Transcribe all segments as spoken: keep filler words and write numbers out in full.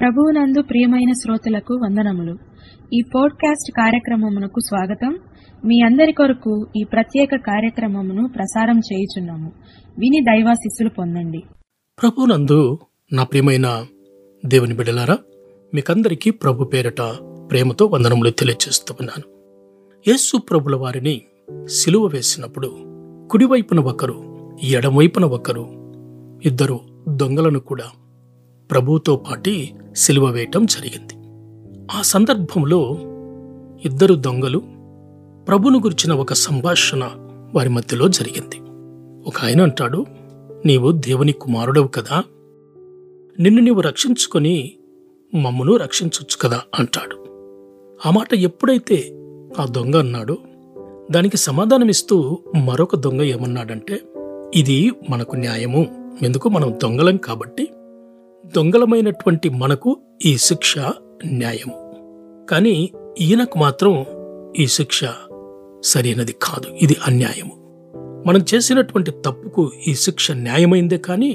ప్రభువునందు ప్రియమైన శ్రోతలకు వందనములు. ఈ పోడ్కాస్ట్ కార్యక్రమమునకు స్వాగతం. మీ అందరి కొరకు ఈ ప్రత్యేక కార్యక్రమమును ప్రసారం చేయుచున్నాము. విని దైవాశీస్సులు పొందండి. ప్రభువునందు నా ప్రియమైన దేవుని బిడ్డలారా, మీకందరికీ ప్రభు పేరట ప్రేమతో వందనములు తెలియజేస్తున్నాను. యేసు ప్రభుల వారిని సిలువ వేసినప్పుడు కుడివైపున ఒకరు, ఎడమవైపున ఒకరు, ఇద్దరు దొంగలను కూడా ప్రభువుతో పాటి సిలువ వేయటం జరిగింది. ఆ సందర్భంలో ఇద్దరు దొంగలు ప్రభువును గురించిన ఒక సంభాషణ వారి మధ్యలో జరిగింది. ఒక ఆయన అంటాడు, నీవు దేవుని కుమారుడవు కదా, నిన్ను నీవు రక్షించుకొని మమ్మను రక్షించవచ్చు కదా అంటాడు. ఆ మాట ఎప్పుడైతే ఆ దొంగ అన్నాడో దానికి సమాధానమిస్తూ మరొక దొంగ ఏమన్నాడంటే, ఇది మనకు న్యాయము, ఎందుకు మనం దొంగలం కాబట్టి దొంగలమైనటువంటి మనకు ఈ శిక్ష న్యాయము, కానీ ఈయనకు మాత్రం ఈ శిక్ష సరైనది కాదు, ఇది అన్యాయము. మనం చేసినటువంటి తప్పుకు ఈ శిక్ష న్యాయమైందే కానీ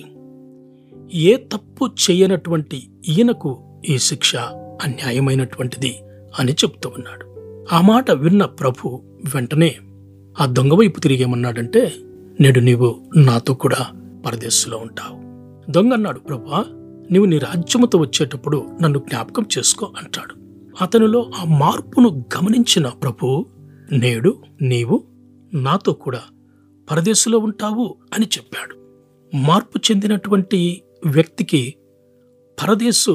ఏ తప్పు చేయనటువంటి ఈయనకు ఈ శిక్ష అన్యాయమైనటువంటిది అని చెప్తూ ఉన్నాడు. ఆ మాట విన్న ప్రభు వెంటనే ఆ దొంగ వైపు తిరిగేమన్నాడంటే, నేడు నీవు నాతో కూడా పరదేశంలో ఉంటావు. దొంగ అన్నాడు, ప్రభువా, నీవు నీ రాజ్యముతో వచ్చేటప్పుడు నన్ను జ్ఞాపకం చేసుకో అంటాడు. అతనిలో ఆ మార్పును గమనించిన ప్రభు, నేడు నీవు నాతో కూడా పరదేశంలో ఉంటావు అని చెప్పాడు. మార్పు చెందినటువంటి వ్యక్తికి పరదేశు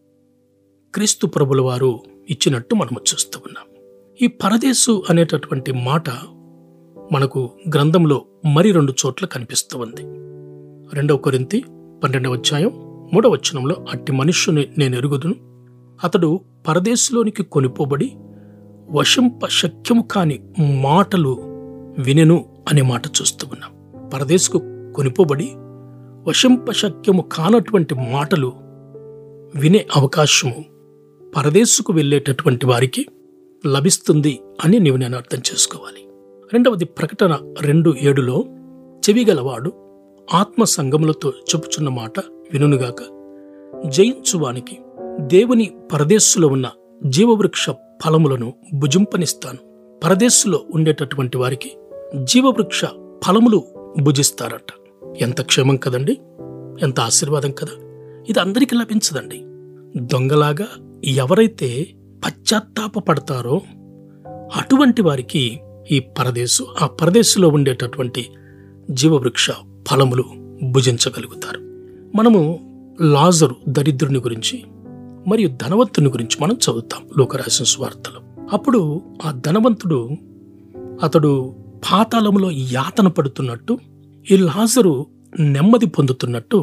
క్రీస్తు ప్రభుల వారు ఇచ్చినట్టు మనము చూస్తూ ఉన్నాం. ఈ పరదేశు అనేటటువంటి మాట మనకు గ్రంథంలో మరి రెండు చోట్ల కనిపిస్తూ ఉంది. రెండవ కొరింథీ పన్నెండవ అధ్యాయం మూడవ వచనంలో, అట్టి మనుష్యుని నేను ఎరుగుదును, అతడు పరదేశంలోనికి కొనిపోబడి వశంప శక్యము కాని మాటలు వినెను అనే మాట చూస్తూ ఉన్నాం. పరదేశకు కొనిపోబడి వశంప శక్యము కానటువంటి మాటలు వినే అవకాశము పరదేశకు వెళ్ళేటటువంటి వారికి లభిస్తుంది అని నీవు నేను అర్థం చేసుకోవాలి. రెండవది ప్రకటన రెండు ఏడులో, చెవిగలవాడు ఆత్మ సంగములతో చెప్పుచున్న మాట వినుగాక, జయించువానికి దేవుని పరదేశులో ఉన్న జీవవృక్ష ఫలములను భుజింపనిస్తాను. పరదేశులో ఉండేటటువంటి వారికి జీవవృక్ష ఫలములు భుజిస్తారట. ఎంత క్షేమం కదండి, ఎంత ఆశీర్వాదం కదా. ఇది అందరికీ లభించదండి. దొంగలాగా ఎవరైతే పశ్చాత్తాప పడతారో అటువంటి వారికి ఈ పరదేశు, ఆ పరదేశులో ఉండేటటువంటి జీవవృక్ష ఫలములు భుజించగలుగుతారు. మనము లాజరు దరిద్రుని గురించి మరియు ధనవంతుని గురించి మనం చదువుతాం లూకా రాసిన సువార్తలో. అప్పుడు ఆ ధనవంతుడు అతడు పాతాళములో యాతన పడుతున్నట్టు, ఈ లాజరు నెమ్మది పొందుతున్నట్టు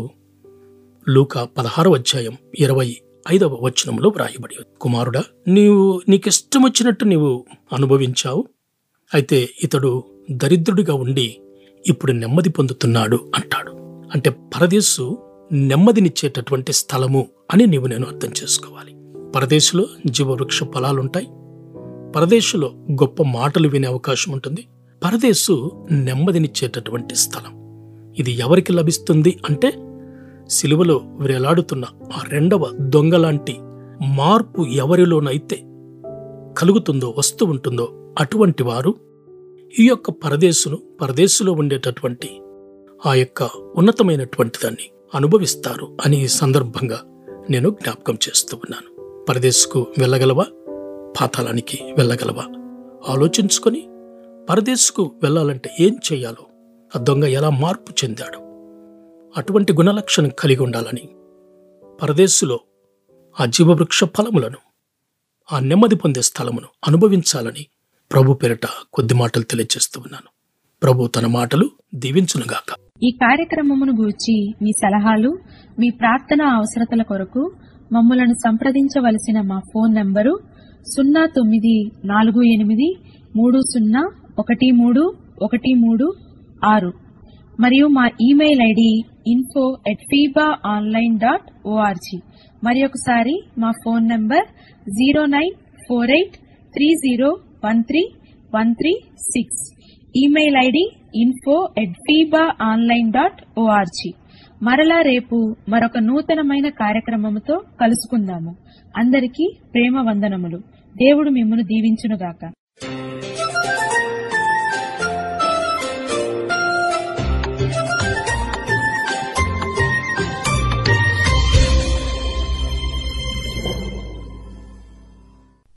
లూకా పదహారవ అధ్యాయం ఇరవై ఐదవ వచనంలో వ్రాయబడి, కుమారుడా, నీవు నీకిష్టం వచ్చినట్టు నీవు అనుభవించావు, అయితే ఇతడు దరిద్రుడిగా ఉండి ఇప్పుడు నెమ్మది పొందుతున్నాడు అంటాడు. అంటే పరదేశు నెమ్మదినిచ్చేటటువంటి స్థలము అని నీవు నేను అర్థం చేసుకోవాలి. పరదేశంలో జీవవృక్ష ఫలాలుంటాయి, పరదేశంలో గొప్ప మాటలు వినే అవకాశం ఉంటుంది. పరదేశు నెమ్మదినిచ్చేటటువంటి స్థలం. ఇది ఎవరికి లభిస్తుంది అంటే, సిలువలో వేలాడుతున్న ఆ రెండవ దొంగలాంటి మార్పు ఎవరిలోనైతే కలుగుతుందో, వస్తూ ఉంటుందో అటువంటి వారు ఈ యొక్క పరదేశును, పరదేశంలో ఉండేటటువంటి ఆ యొక్క ఉన్నతమైనటువంటి దాన్ని అనుభవిస్తారు అని ఈ సందర్భంగా నేను జ్ఞాపకం చేస్తూ ఉన్నాను. పరదేశకు వెళ్ళగలవా, పాతాళానికి వెళ్ళగలవా ఆలోచించుకొని పరదేశకు వెళ్ళాలంటే ఏం చేయాలో, ఆ దొంగ ఎలా మార్పు చెందాడో అటువంటి గుణలక్షణం కలిగి ఉండాలని, పరదేశులో ఆ జీవవృక్ష ఫలములను, ఆ నెమ్మది పొందే స్థలమును అనుభవించాలని ప్రభు పేరట కొద్ది మాటలు తెలియజేస్తూ ఉన్నాను. ప్రభు తన మాటలు దీవించునుగాక. ఈ కార్యక్రమమును గూర్చి మీ సలహాలు, మీ ప్రార్థన అవసరతల కొరకు మమ్మలను సంప్రదించవలసిన మా ఫోన్ నంబరు సున్నా తొమ్మిది నాలుగు ఎనిమిది మూడు సున్నా ఒకటి మూడు ఒకటి మూడు ఆరు మరియు మా email ID info at feeba online dot ORG. మరి ఒకసారి మా phone number zero nine four eight three zero one three one three six. Email ID info at feeba online dot ORG. మరలా రేపు మరొక నూతనమైన కార్యక్రమముతో కలుసుకుందాము. అందరికీ ప్రేమ వందనములు. దేవుడు మిమ్మును దీవించునుగాక.